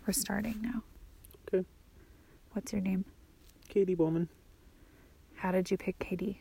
We're starting now. Okay. What's your name? Katie Bowman. How did you pick Katie?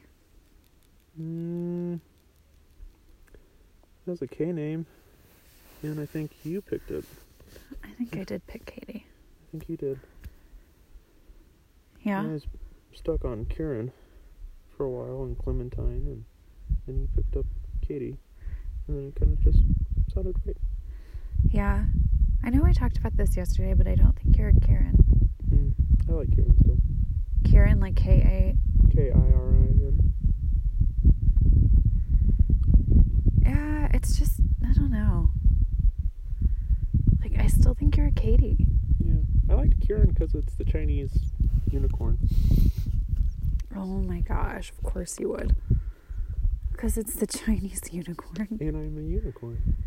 That's a K name. And I think you picked it. I think I did pick Katie. I think you did. Yeah? I was stuck on Karen for a while and Clementine, and then you picked up Katie. And then it kind of just sounded great. Yeah. I know I talked about this yesterday, but I don't think you're a Karen. I like Karen still. Karen, like K-A... K-I-R-I-N. Yeah, it's just, I don't know. Like, I still think you're a Katie. Yeah. I liked Karen because it's the Chinese unicorn. Oh my gosh, of course you would. Because it's the Chinese unicorn. And I'm a unicorn.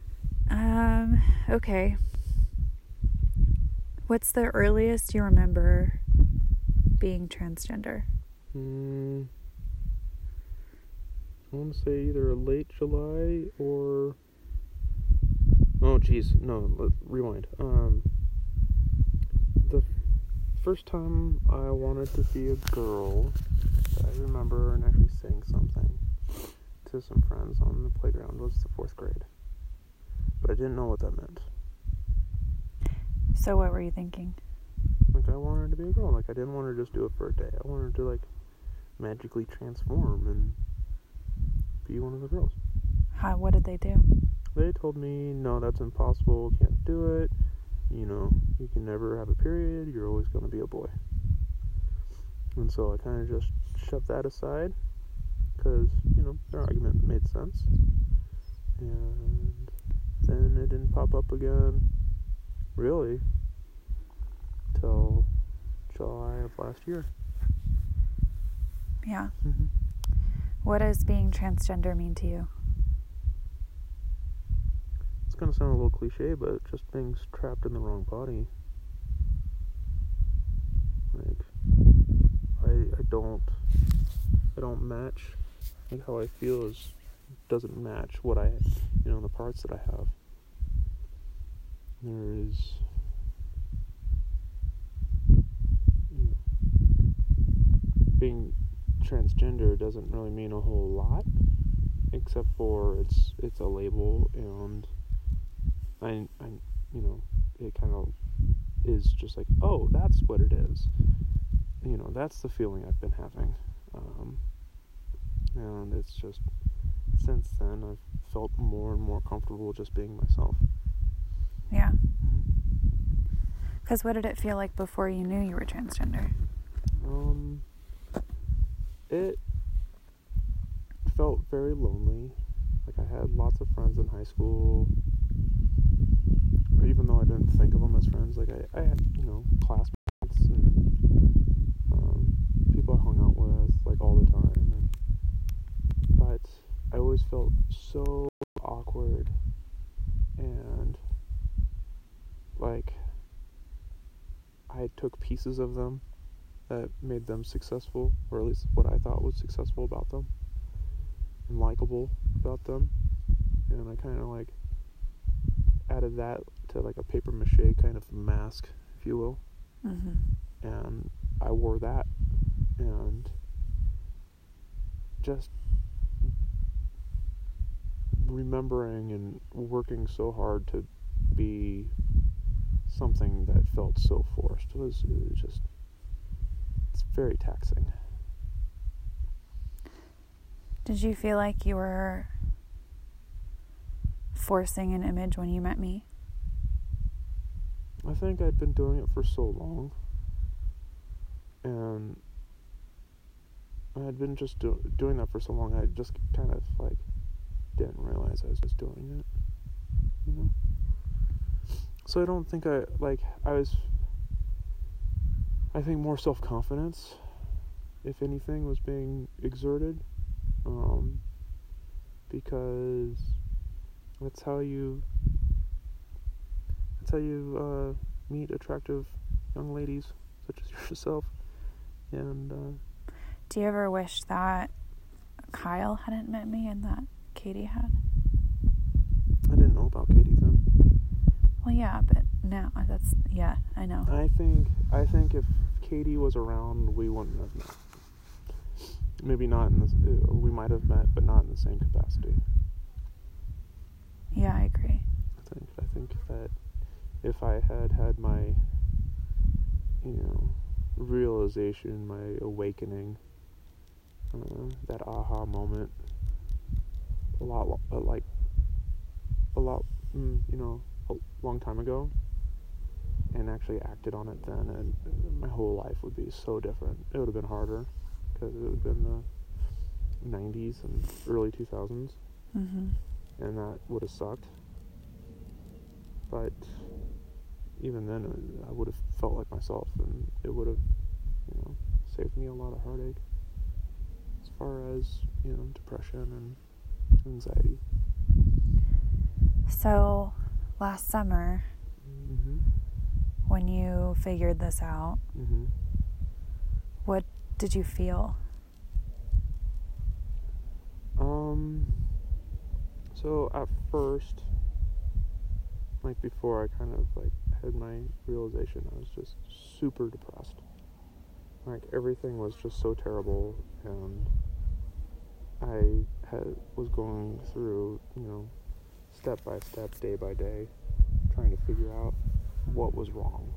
Okay. What's the earliest you remember being transgender? I want to say either late July or... Oh, geez. No, rewind. The first time I wanted to be a girl, I remember and actually saying something to some friends on the playground was the 4th grade. But I didn't know what that meant. So what were you thinking? Like, I wanted to be a girl. Like, I didn't want to just do it for a day. I wanted to, like, magically transform and be one of the girls. What did they do? They told me, no, that's impossible, can't do it, you know, you can never have a period, you're always going to be a boy. And so I kind of just shoved that aside, because, you know, their argument made sense. And then it didn't pop up again, really, till July of last year. Yeah. Mm-hmm. What does being transgender mean to you? It's going to sound a little cliche, but just being trapped in the wrong body. Like, I don't match, like, how I feel doesn't match what the parts that I have. There is, being transgender doesn't really mean a whole lot, except for it's a label, and I it kind of is just like, oh, that's what it is. That's the feeling I've been having. And it's just, since then, I've felt more and more comfortable just being myself. Yeah. Because what did it feel like before you knew you were transgender? It felt very lonely. Like, I had lots of friends in high school, even though I didn't think of them as friends. Like, I had, classmates and people I hung out with, like, all the time. But I always felt so awkward, and, like, I took pieces of them that made them successful, or at least what I thought was successful about them and likable about them, and I kind of, like, added that to, like, a paper mache kind of mask, if you will. Mm-hmm. And I wore that, and just remembering and working so hard to be something that felt so forced was just, it's very taxing. Did you feel like you were forcing an image when you met me? I think I'd been doing it for so long, and I had been just doing that for so long, I just kind of, like, didn't realize I was just doing it, So I don't think I think more self-confidence, if anything, was being exerted, because that's how you meet attractive young ladies such as yourself. And do you ever wish that Kyle hadn't met me and that Katie had? I didn't know about Katie then. Well, yeah, but now that's, yeah, I know. I think if Katie was around, we wouldn't have met. Maybe not in this. We might have met, but not in the same capacity. Yeah, I agree. I think that if I had my, realization, my awakening, that aha moment, a long time ago, and actually acted on it then, and my whole life would be so different. It would have been harder because it would have been the 90s and early 2000s, and that would have sucked. But even then, I would have felt like myself, and it would have, saved me a lot of heartache as far as, depression and anxiety. So, last summer, when you figured this out, what did you feel? So at first, before I kind of had my realization, I was just super depressed. Everything was just so terrible, and I was going through, step by step, day by day, trying to figure out what was wrong.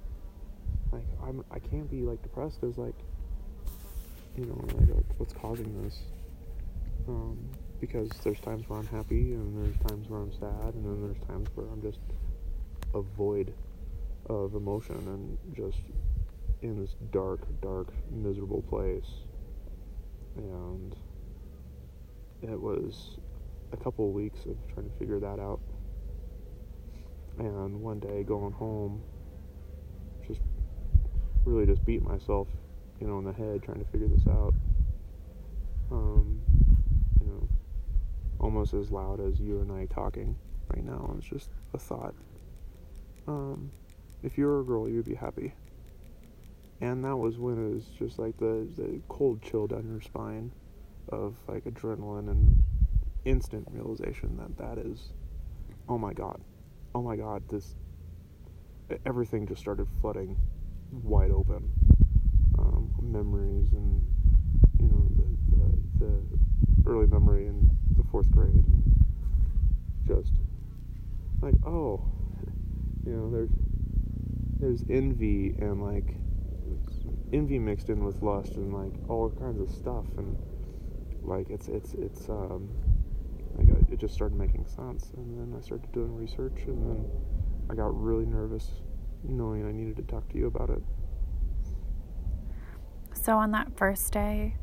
I can't be depressed because what's causing this? Because there's times where I'm happy, and there's times where I'm sad, and then there's times where I'm just a void of emotion and just in this dark, miserable place. And it was a couple of weeks of trying to figure that out. And one day going home, just beat myself, in the head trying to figure this out. Almost as loud as you and I talking right now. It's just a thought. If you were a girl, you'd be happy. And that was when it was just the cold chill down your spine of adrenaline and instant realization that is, oh my god, this, everything just started flooding wide open. Memories and, the early memory in the 4th grade, and just there's envy, and envy mixed in with lust, and all kinds of stuff, and it just started making sense. And then I started doing research, and then I got really nervous knowing I needed to talk to you about it. So on that first day,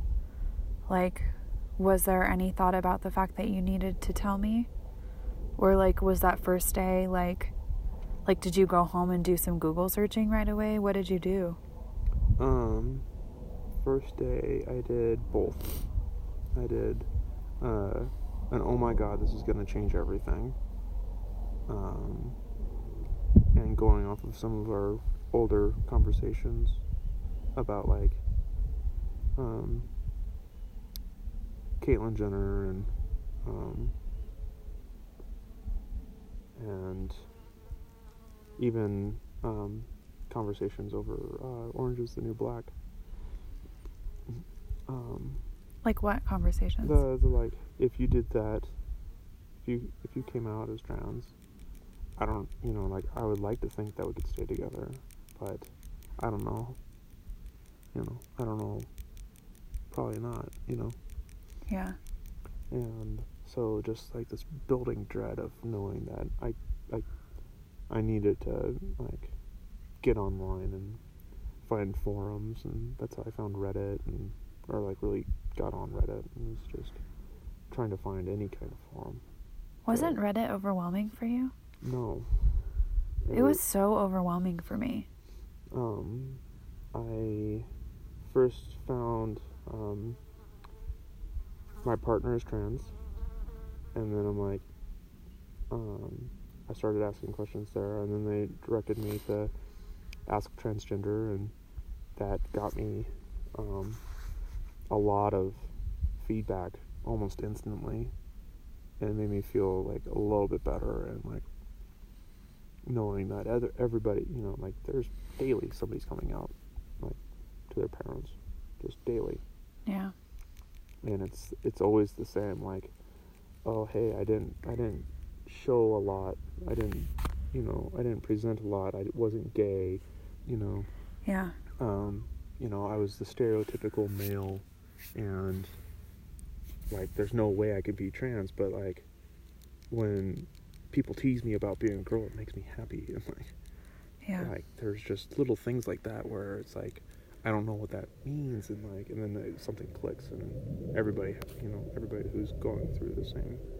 was there any thought about the fact that you needed to tell me? Or was that first day did you go home and do some Google searching right away? What did you do? First day I did both. I did an oh my god, this is gonna change everything. And going off of some of our older conversations about Caitlyn Jenner and even conversations over Orange is the New Black. What conversations? The if you did that, if you came out as trans, I don't, I would like to think that we could stay together, but I don't know. I don't know. Probably not, Yeah. And so just this building dread of knowing that I needed to get online and find forums, and that's how I found Reddit, or really got on Reddit, and was just trying to find any kind of forum. Wasn't Reddit overwhelming for you? No. It was so overwhelming for me. I first found my partner is trans, and then I started asking questions there, and then they directed me to Ask Transgender, and that got me a lot of feedback almost instantly, and it made me feel a little bit better, and knowing that everybody, you know, like, there's daily somebody's coming out, like, to their parents, just daily. Yeah. And it's always the same, like, oh, hey, I didn't show a lot, I didn't present a lot, I wasn't gay, you know. Yeah. You know, I was the stereotypical male, and, like, there's no way I could be trans, but, like, when people tease me about being a girl, it makes me happy. And, like, Yeah. like, there's just little things like that where it's like, I don't know what that means, and, like, and then something clicks, and everybody who's going through the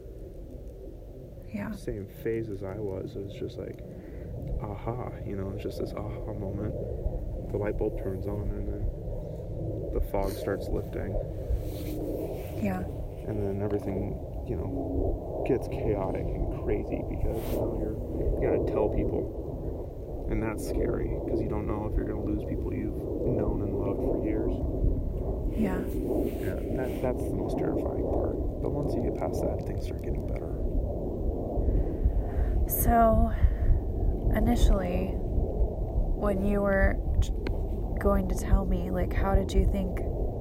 same phase as I was, is just like, aha, you know, it's just this aha moment. The light bulb turns on, and then the fog starts lifting. Yeah. And then everything, you know, gets chaotic and crazy, because, you know, you gotta tell people. And that's scary, because you don't know if you're gonna lose people you've known and loved for years. Yeah. Yeah, that's the most terrifying part. But once you get past that, things start getting better. So, initially, when you were going to tell me, like, how did you think,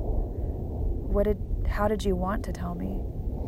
how did you want to tell me?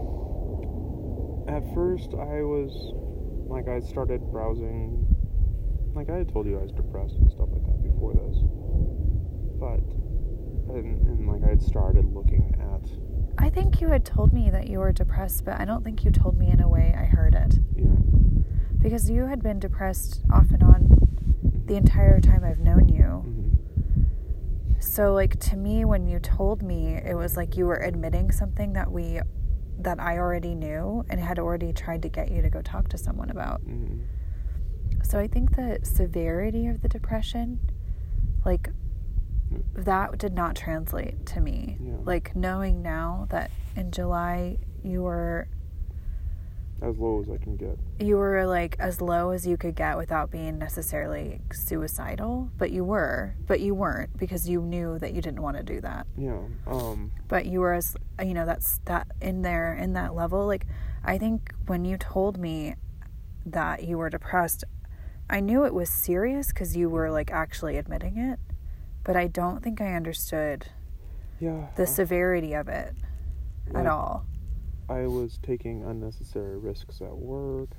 At first, I was, like, I started browsing, like, I had told you I was depressed and stuff like that before this, but, and like, I had started looking at... I think you had told me that you were depressed, but I don't think you told me in a way I heard it. Yeah. Because you had been depressed off and on the entire time I've known you. Mm-hmm. So, like, to me, when you told me, it was like you were admitting something that I already knew and had already tried to get you to go talk to someone about. Mm-hmm. So I think the severity of the depression, like, that did not translate to me. Yeah. Like, knowing now that in July you were... as low as I can get. You were, like, as low as you could get without being necessarily suicidal, but you weren't, because you knew that you didn't want to do that. Yeah. But you were, as, you know, that's that in there, in that level. Like, I think when you told me that you were depressed, I knew it was serious because you were, like, actually admitting it, but I don't think I understood the severity of it at all. I was taking unnecessary risks at work.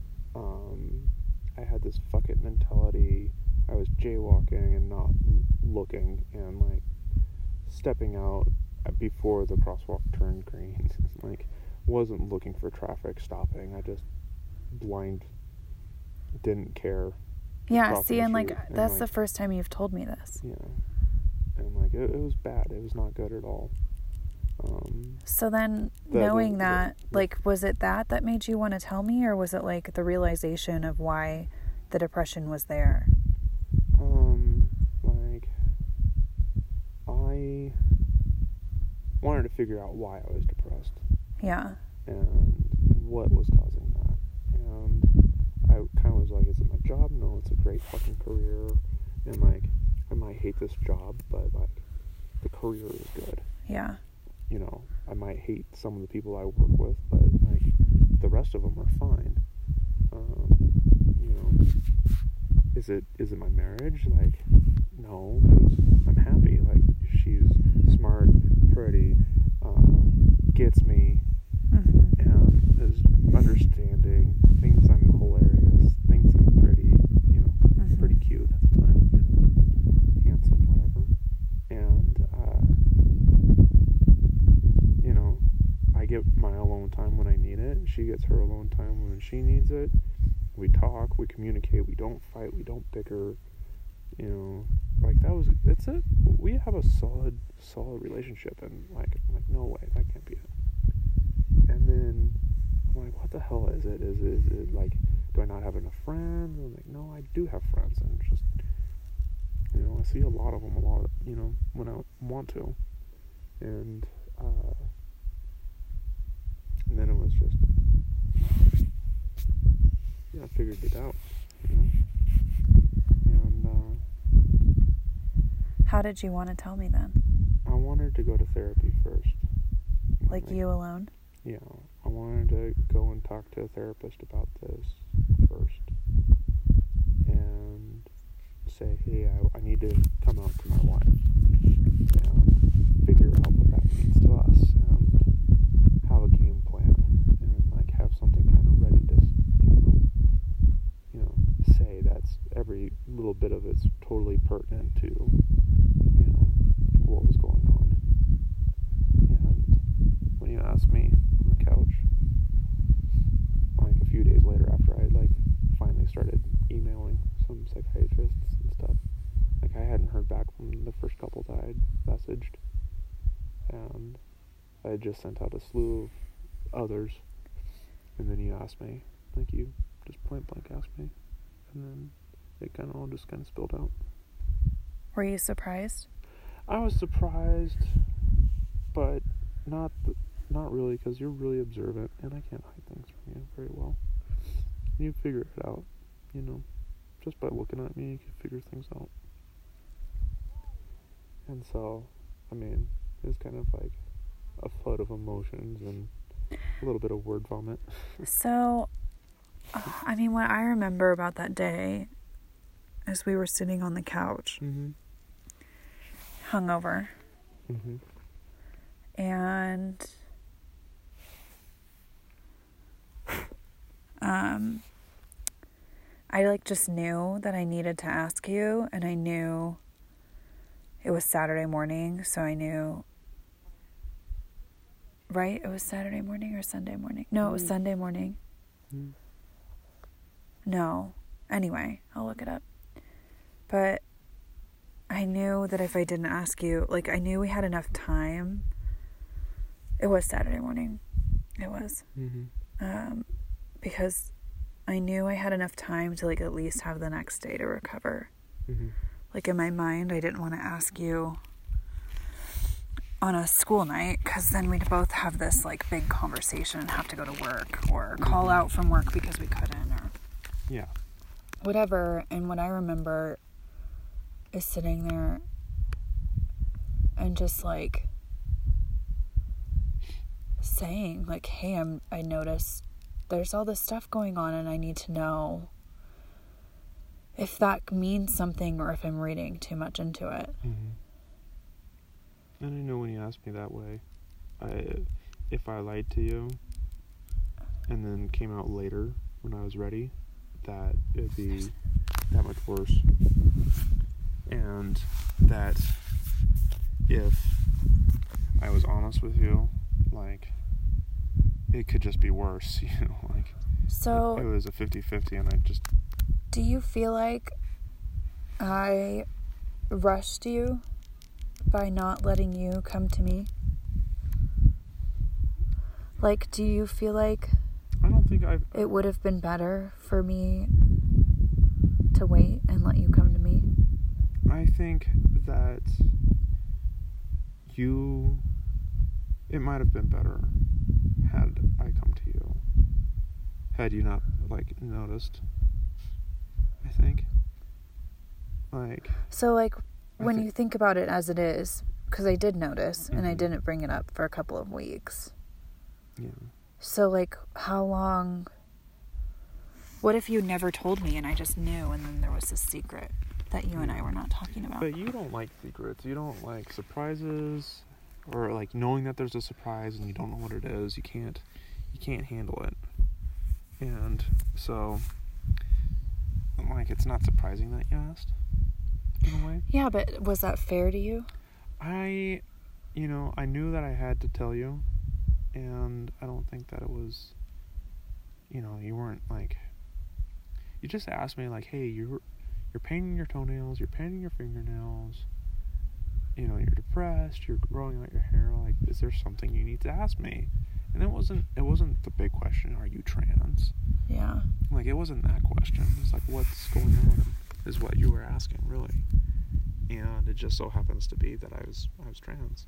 I had this fuck it mentality. I was jaywalking and not looking, and, like, stepping out before the crosswalk turned green. Like, wasn't looking for traffic stopping. I just didn't care. Yeah, see, and, like, that's, like, the first time you've told me this. Yeah. And, like, it was bad. It was not good at all. So then, knowing that, like, was it that made you want to tell me, or was it, like, the realization of why the depression was there? Like, I wanted to figure out why I was depressed. Yeah. And what was causing that. And I kind of was like, is it my job? No, it's a great fucking career. And, like, I might hate this job, but, like, the career is good. Yeah. You know, I might hate some of the people I work with, but, like, the rest of them are fine. You know, is it my marriage? Like, no, because I'm happy. Like, she's smart, pretty, gets me, and is understanding, thinks I'm hilarious, thinks I'm pretty, you know, pretty cute at the time, you know, handsome, whatever. And, you know, I get my alone time when I need it. She gets her alone time when she needs it. We talk, we communicate, we don't fight, we don't bicker, you know, like, that's it. We have a solid relationship, and, like, no way, that can't be it. And then I'm like, what the hell is it? Is it like, do I not have enough friends? I'm like, no, I do have friends, and just, you know, I see a lot of them, you know, when I want to. And then it was just, yeah, I figured it out, you know. And how did you want to tell me then? I wanted to go to therapy first. Like, you alone? Yeah, I wanted to go and talk to a therapist about this first. just say, hey, I need to come out to my wife and figure out what that means to us and have a game plan and like have something kind of ready to, say that's every little bit of it's totally pertinent to, what was going on. And when you asked me on the couch, like a few days later after I like finally started emailing some psychiatrists and stuff, like I hadn't heard back from the first couple that I had messaged, and I had just sent out a slew of others, and then you asked me, like you just point blank asked me, and then it kind of all just kind of spilled out. Were you surprised? I was surprised, but not really, because you're really observant, and I can't hide things from you very well. You figure it out, just by looking at me, you can figure things out. And so, I mean, it was kind of like a flood of emotions and a little bit of word vomit. So, I mean, what I remember about that day is we were sitting on the couch, hungover, and I like just knew that I needed to ask you, and I knew it was Saturday morning, so I knew, right? It was Saturday morning or Sunday morning? No, it was Sunday morning. No. Anyway, I'll look it up. But I knew that if I didn't ask you, like, I knew we had enough time. It was Saturday morning. It was. Because I knew I had enough time to, like, at least have the next day to recover. Like, in my mind, I didn't want to ask you on a school night, because then we'd both have this, like, big conversation and have to go to work or call out from work because we couldn't, or whatever. And what I remember is sitting there and just, like, saying, like, hey, I noticed there's all this stuff going on, and I need to know if that means something or if I'm reading too much into it. And I know when you asked me that way, if I lied to you and then came out later when I was ready, that it'd be that much worse. And that if I was honest with you, like, it could just be worse, like, so it was a 50-50, and I just... Do you feel like I rushed you by not letting you come to me? Like, do you feel like I don't think it would have been better for me to wait and let you come to me? I think that it might have been better had I come to you. Had you not, like, noticed, I think. Like... So, like, when you think about it as it is, because I did notice, and I didn't bring it up for a couple of weeks. Yeah. So, like, how long... What if you never told me and I just knew, and then there was this secret that you and I were not talking about? But you don't like secrets. You don't like surprises, or, like, knowing that there's a surprise and you don't know what it is. You can't handle it. And so, like, it's not surprising that you asked, in a way. Yeah, but was that fair to you? I knew that I had to tell you, and I don't think that it was, you weren't, like, you just asked me, like, hey, you're painting your toenails, you're painting your fingernails, you're depressed, you're growing out your hair, like, is there something you need to ask me? And it wasn't the big question, are you trans? Yeah. Like, it wasn't that question. It's like, what's going on is what you were asking, really. And it just so happens to be that I was trans,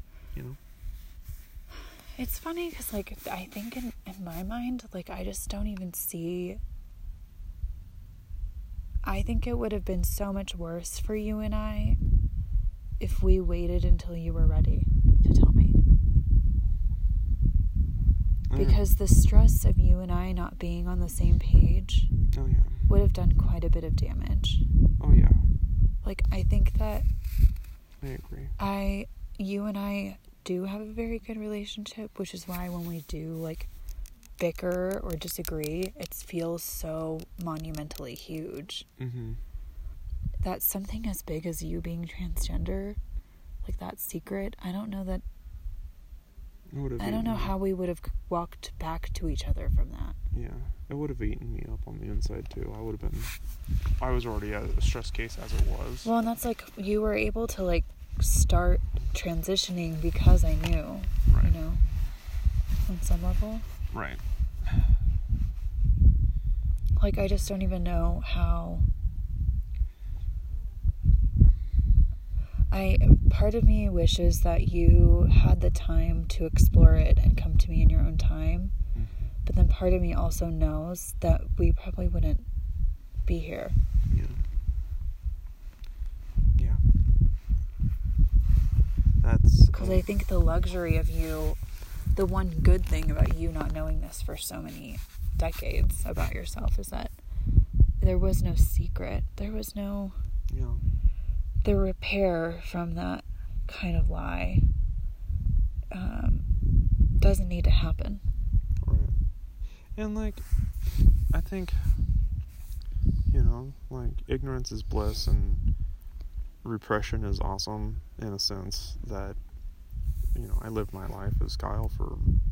It's funny because, like, I think in my mind, like, I just don't even see... I think it would have been so much worse for you and I if we waited until you were ready to tell me. Because the stress of you and I not being on the same page would have done quite a bit of damage. Oh, yeah. Like, I think that I agree. You and I do have a very good relationship, which is why when we do, like, bicker or disagree, it feels so monumentally huge. Mm-hmm. That something as big as you being transgender, like, that secret, I don't know how we would have walked back to each other from that. Yeah, it would have eaten me up on the inside too. I was already a stress case as it was. Well, and that's like, you were able to, like, start transitioning because I knew, right. You know, on some level. Right. Like, I just don't even know how. Part of me wishes that you had the time to explore it and come to me in your own time. Mm-hmm. But then part of me also knows that we probably wouldn't be here. Yeah. That's... Because I think the luxury of you, the one good thing about you not knowing this for so many decades about yourself is that there was no secret. There was no... Yeah. The repair from that kind of lie doesn't need to happen. Right. And, like, I think, like, ignorance is bliss and repression is awesome in a sense that, I lived my life as Kyle for,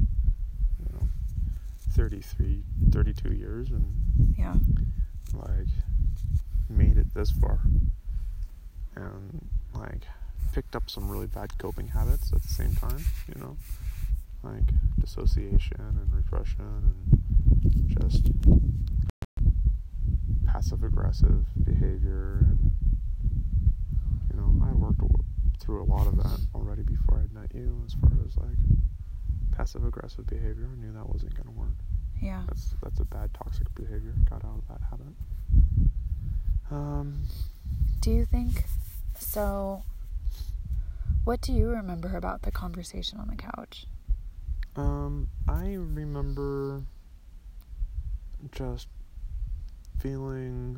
32 years and, Yeah. like, made it this far. And, like, picked up some really bad coping habits at the same time, like dissociation and repression and just passive-aggressive behavior. And, I worked through a lot of that already before I met you as far as, like, passive-aggressive behavior. I knew that wasn't going to work. Yeah. That's a bad toxic behavior. Got out of that habit. Do you think... So, what do you remember about the conversation on the couch? I remember just feeling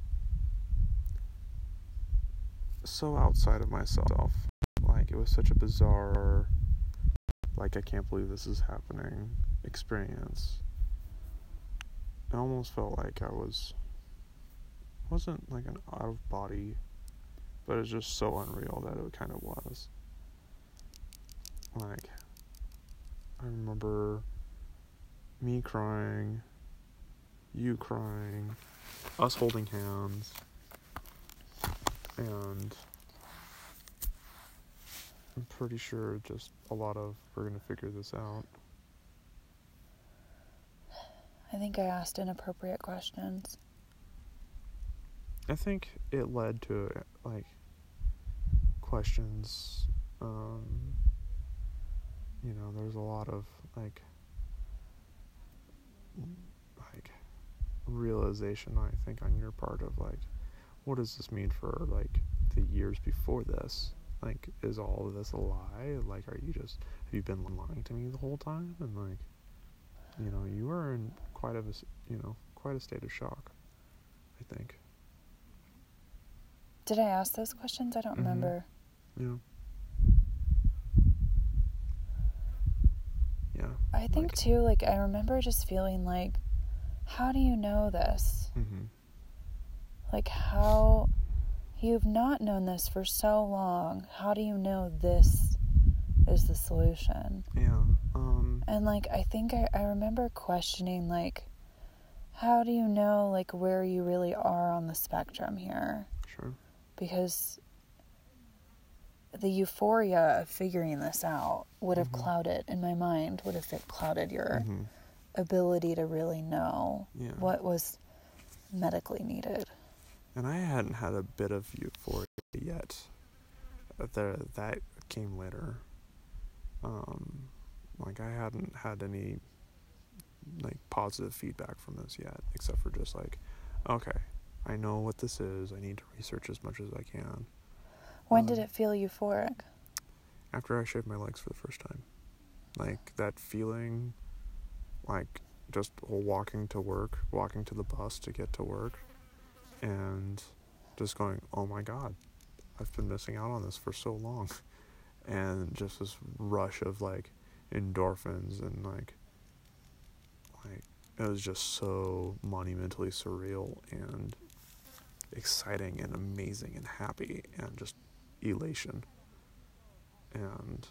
so outside of myself. Like, it was such a bizarre, like, I can't believe this is happening experience. It almost felt like wasn't like an out of body, but it was just so unreal that it kind of was. Like, I remember me crying, you crying, us holding hands, and I'm pretty sure just a lot of, we're gonna figure this out. I think I asked inappropriate questions. I think it led to, like, questions, there's a lot of, like realization, I think, on your part of, like, what does this mean for, like, the years before this? Like, is all of this a lie? Like, have you been lying to me the whole time? And, like, you were in quite a state of shock, I think. Did I ask those questions? I don't remember. Yeah. Yeah. I think, too, like, I remember just feeling like, how do you know this? Mm-hmm. Like, how... You've not known this for so long. How do you know this is the solution? Yeah. And, like, I think I remember questioning, like, how do you know, like, where you really are on the spectrum here? Sure. Because the euphoria of figuring this out would have clouded, in my mind, would have clouded your ability to really know what was medically needed. And I hadn't had a bit of euphoria yet. That came later. Like, I hadn't had any, like, positive feedback from this yet, except for just, like, okay, I know what this is. I need to research as much as I can. When did it feel euphoric? After I shaved my legs for the first time. Like, that feeling, like, just walking to the bus to get to work, and just going, oh my God, I've been missing out on this for so long. And just this rush of, like, endorphins and, like, it was just so monumentally surreal and exciting and amazing and happy and just elation. And,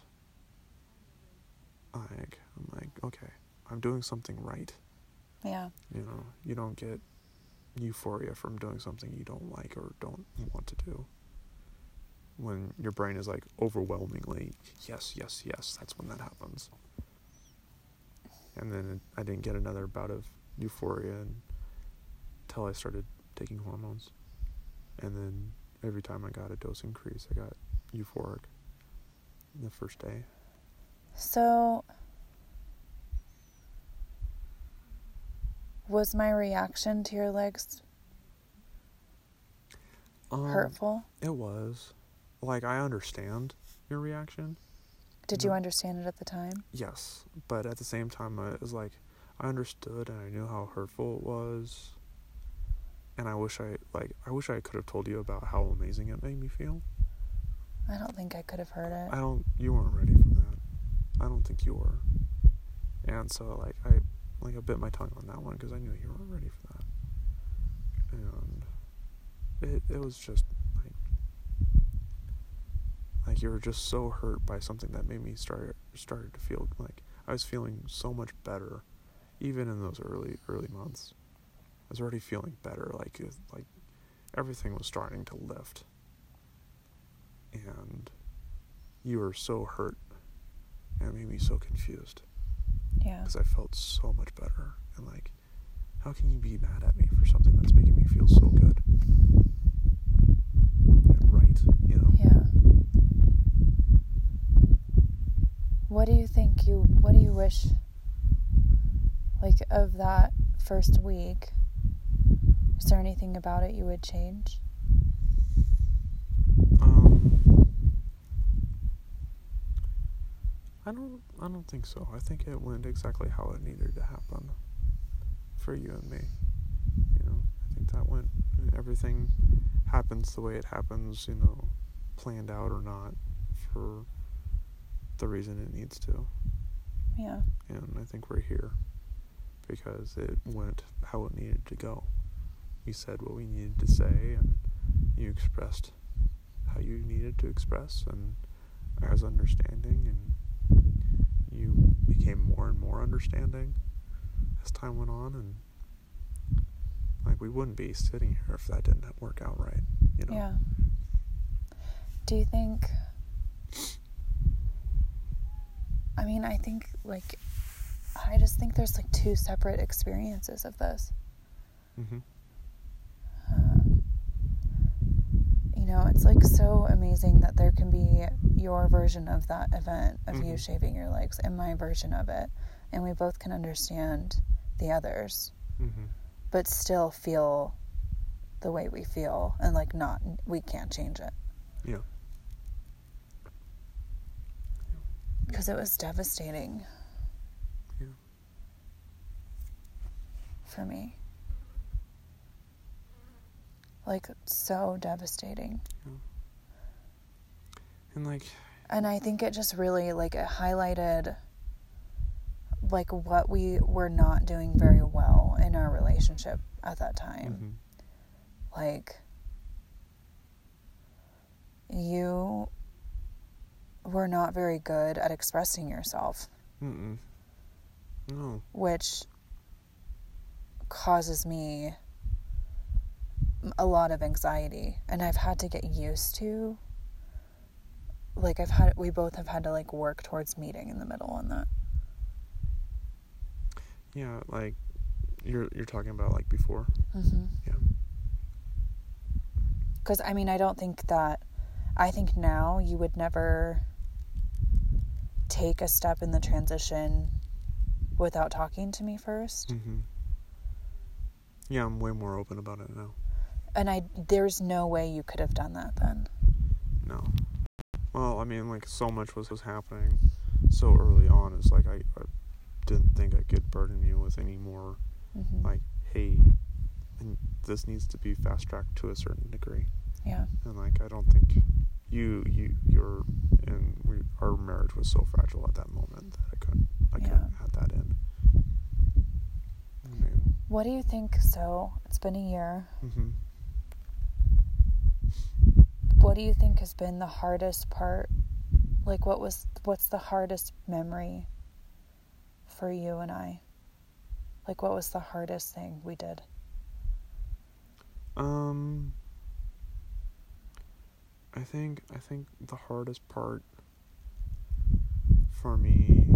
like, I'm like, okay, I'm doing something right. Yeah. You know, you don't get euphoria from doing something you don't like or don't want to do. When your brain is like overwhelmingly, yes, that's when that happens. And then I didn't get another bout of euphoria until I started taking hormones. And then every time I got a dose increase, I got euphoric the first day. So, was my reaction to your legs hurtful? It was. Like, I understand your reaction. Did you understand it at the time? Yes, but at the same time, it was like, I understood and I knew how hurtful it was. And I wish I could have told you about how amazing it made me feel. I don't think I could have heard it. You weren't ready for that. I don't think you were. And so, like, I bit my tongue on that one because I knew you weren't ready for that. And it was just, like you were just so hurt by something that made me started to feel like I was feeling so much better, even in those early months. I was already feeling better, like everything was starting to lift. And you were so hurt, and it made me so confused. Yeah. Because I felt so much better, and like, how can you be mad at me for something that's making me feel so good? And right, you know? Yeah. What do you wish, like, of that first week? Is there anything about it you would change? I don't think so. I think it went exactly how it needed to happen for you and me. You know, I think everything happens the way it happens, you know, planned out or not, for the reason it needs to. Yeah. And I think we're here because it went how it needed to go. We said what we needed to say, and you expressed how you needed to express, and I was understanding, and you became more and more understanding as time went on, and like, we wouldn't be sitting here if that didn't work out right, you know? Yeah. Do you think, I just think there's like two separate experiences of this. Mm-hmm. You know, it's like so amazing that there can be your version of that event of you shaving your legs and my version of it, and we both can understand the others, but still feel the way we feel, and like we can't change it. Yeah. Because it was devastating. Yeah. For me. Like, so devastating. Yeah. And I think it just really, like, it highlighted, like, what we were not doing very well in our relationship at that time. Like, you were not very good at expressing yourself. No. Which causes me a lot of anxiety, and I've had to get used to, like, we both have had to, like, work towards meeting in the middle on that. Yeah, like, you're talking about, like, before? Yeah. Because, I think now you would never take a step in the transition without talking to me first. Yeah, I'm way more open about it now. And there's no way you could have done that then. No. Well, I mean, like, so much was happening so early on. It's like, I didn't think I could burden you with any more, like, hey, and this needs to be fast-tracked to a certain degree. Yeah. And like, I don't think our marriage was so fragile at that moment that I couldn't add that in. I mean, what do you think? So it's been a year. Mm-hmm. What do you think has been the hardest part? Like, what's the hardest memory for you and I? Like, what was the hardest thing we did? I think the hardest part for me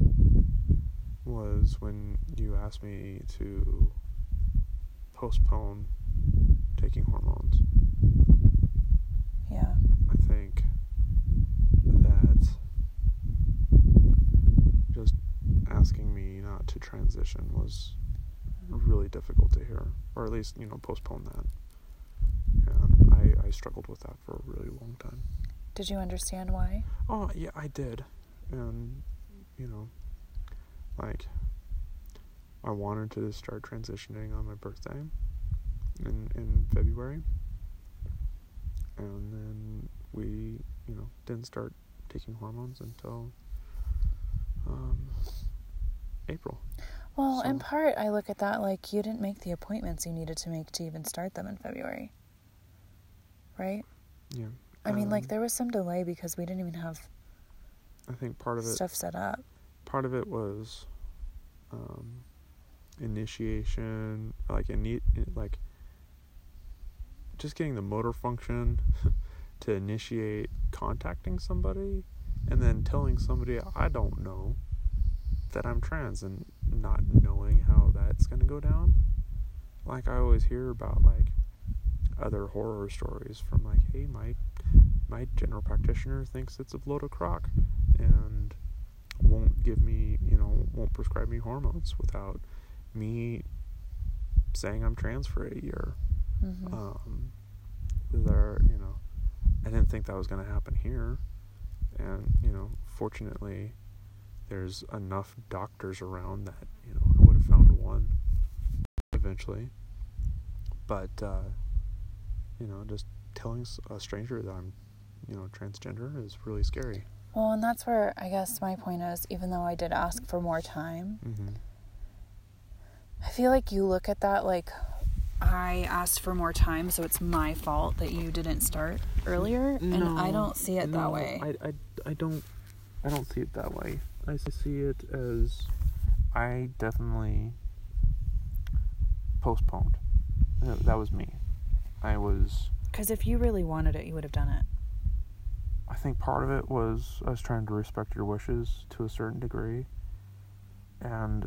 was when you asked me to postpone taking hormones. Yeah. I think that just asking me not to transition was really difficult to hear, or at least, postpone that. And I struggled with that for a really long time. Did you understand why? Oh, yeah, I did. And, like, I wanted to start transitioning on my birthday in February. And then we, didn't start taking hormones until April. Well, in part, I look at that like you didn't make the appointments you needed to make to even start them in February. Right? Yeah. I mean, like, there was some delay because we didn't even have I think part of it stuff set up. Part of it was initiation, like just getting the motor function to initiate contacting somebody, and then telling somebody I don't know that I'm trans, and not knowing how that's gonna go down. Like, I always hear about like other horror stories from like, hey, my general practitioner thinks it's a load of crock and won't give me, won't prescribe me hormones without me saying I'm trans for a year. Mm-hmm. I didn't think that was going to happen here. And, fortunately, there's enough doctors around that, I would have found one eventually. But, just telling a stranger that I'm, transgender is really scary. Well, and that's where I guess my point is, even though I did ask for more time, Mm-hmm. I feel like you look at that like, I asked for more time, so it's my fault that you didn't start earlier, and I don't see it that way. I don't see it that way. I see it as I definitely postponed. That was me. Because if you really wanted it, you would have done it. I think part of it was I was trying to respect your wishes to a certain degree. And,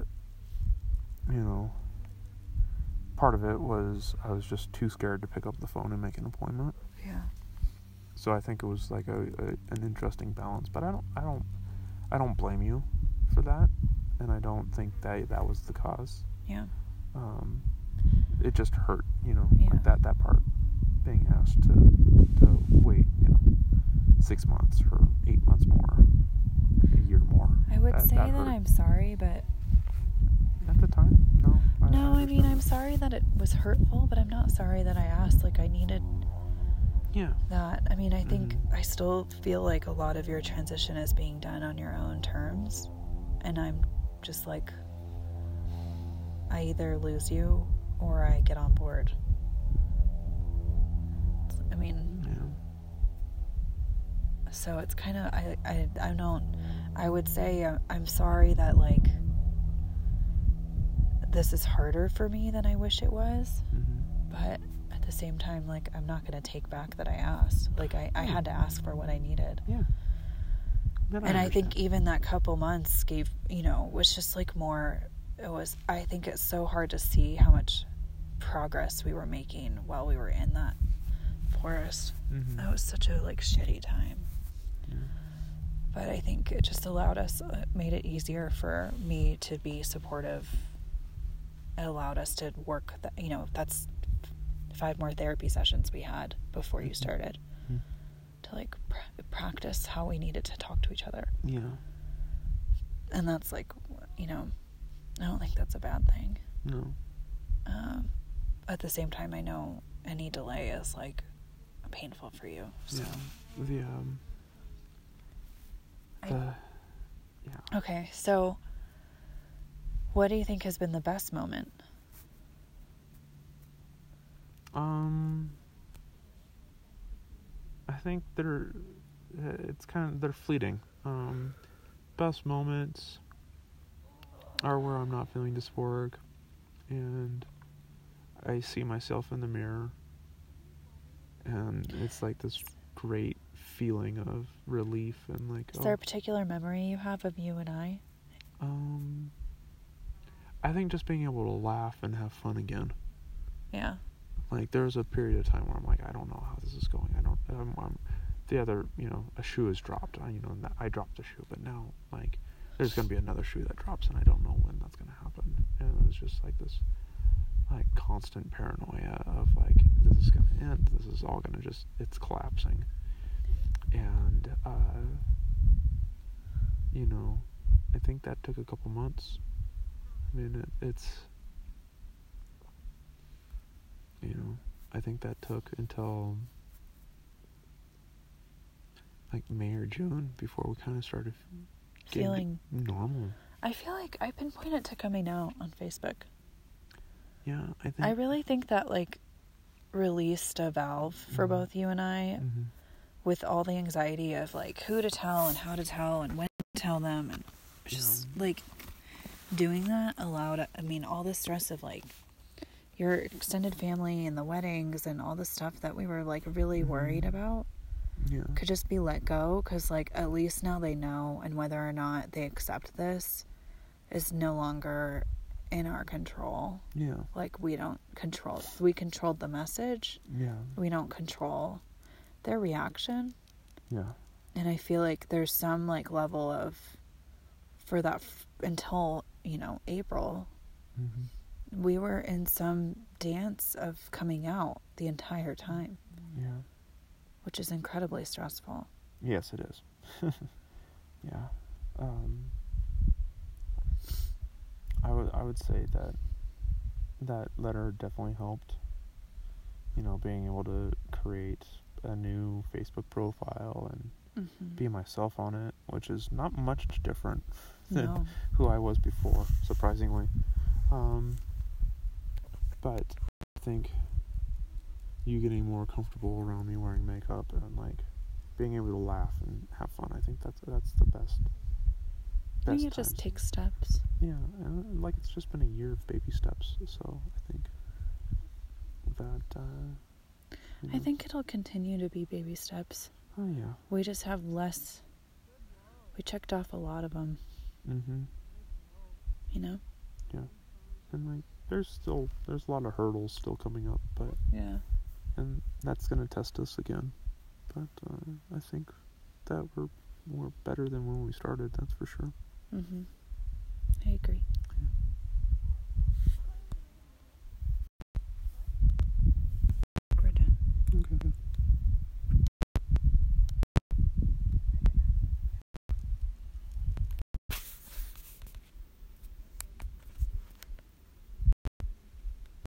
part of it was I was just too scared to pick up the phone and make an appointment. Yeah. So I think it was like an interesting balance. But I don't blame you for that. And I don't think that was the cause. Yeah. It just hurt, Yeah. like that part, being asked to wait, 6 months or 8 months more, a year more. I would say that I'm sorry, but at the time, no. I mean, I'm sorry that it was hurtful, but I'm not sorry that I asked. Like, I needed that. I mean, I think I still feel like a lot of your transition is being done on your own terms, and I'm just like, I either lose you or I get on board. I mean, so it's kind of, I would say I'm sorry that, like, this is harder for me than I wish it was, but at the same time, like, I'm not going to take back that I asked. Like, I had to ask for what I needed. Yeah. And I think even that couple months gave, was just like more, I think it's so hard to see how much progress we were making while we were in that forest. That was such a, like, shitty time. But I think it just made it easier for me to be supportive. It allowed us to work, that's 5 more therapy sessions we had before you started to, like, practice how we needed to talk to each other. Yeah. And that's, like, I don't think that's a bad thing. No. At the same time, I know any delay is, like, painful for you. So. Yeah. Okay, so what do you think has been the best moment? I think they're fleeting. Best moments are where I'm not feeling dysphoric and I see myself in the mirror and it's like this great feeling of relief and like, is there a particular memory you have of you and I? I think just being able to laugh and have fun again. Yeah. Like there was a period of time where I'm like, I don't know how this is going. A shoe is dropped. I dropped a shoe, but now like there's gonna be another shoe that drops, and I don't know when that's gonna happen. And it was just like this, like constant paranoia of like this is gonna end. This is all gonna it's collapsing. And I think that took a couple months. I mean, I think that took until like May or June before we kind of started feeling normal. I feel like I pinpoint it to coming out on Facebook. Yeah, I really think that like released a valve for both you and I, with all the anxiety of like who to tell and how to tell and when to tell them, and just like doing that allowed, all the stress of like your extended family and the weddings and all the stuff that we were like really worried about could just be let go, because like at least now they know, and whether or not they accept this is no longer in our control. Like we controlled the message. We don't control their reaction. And I feel like there's some like level of, for that until April, we were in some dance of coming out the entire time, which is incredibly stressful. Yes, it is. I would say that letter definitely helped. Being able to create a new Facebook profile and be myself on it, which is not much different than who I was before, surprisingly. But I think you getting more comfortable around me wearing makeup and like being able to laugh and have fun, I think that's the best. I think it just takes steps. Yeah, and like it's just been a year of baby steps, so I think that I think it'll continue to be baby steps. Oh yeah. We just have less. We checked off a lot of them. Yeah. And like there's a lot of hurdles still coming up, but and that's gonna test us again. But I think that we're better than when we started. That's for sure. I agree.